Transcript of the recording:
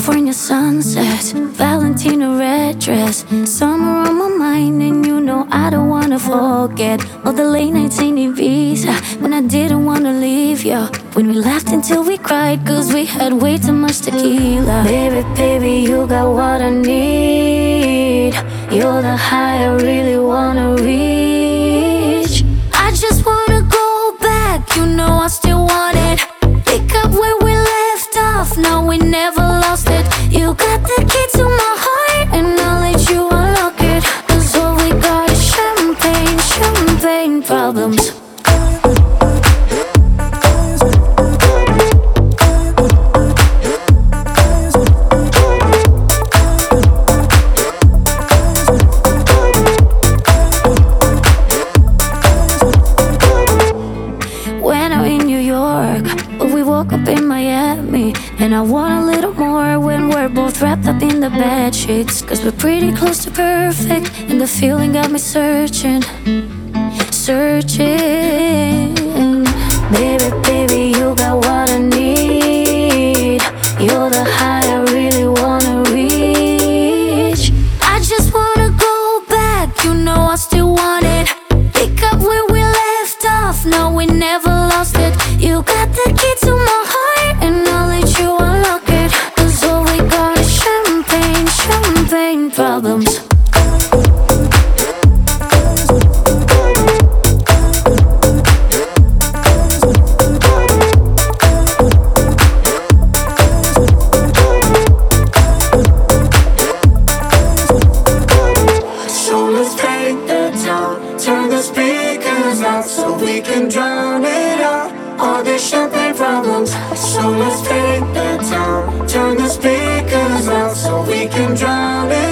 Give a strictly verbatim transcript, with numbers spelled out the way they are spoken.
California sunsets, Valentino red dress, summer on my mind, and you know I don't wanna forget all the late nights in Ibiza when I didn't wanna leave you. When we laughed until we cried, cause we had way too much tequila. Baby, baby, you got what I need. You're the high I really wanna reach. I just wanna go back, you know I still want it. Pick up where we left off, now we never lost it. You got the key to my heart, and I'll let you unlock it. Cause all we got is champagne, champagne problems. Woke up in Miami, and I want a little more when we're both wrapped up in the bed sheets. Cause we're pretty close to perfect, and the feeling got me searching, searching. Baby, baby, you got what I need. You're the high I really wanna reach. I just wanna go back, you know I still want it. Pick up where we left off, now we never lost it. You got the key to my heart, and I'll let you unlock it. Cause all we got is champagne, champagne problems. So let's take the time, turn the speakers out so we can drown it out. All these champagne problems. So let's take the time, turn the speakers out so we can drown it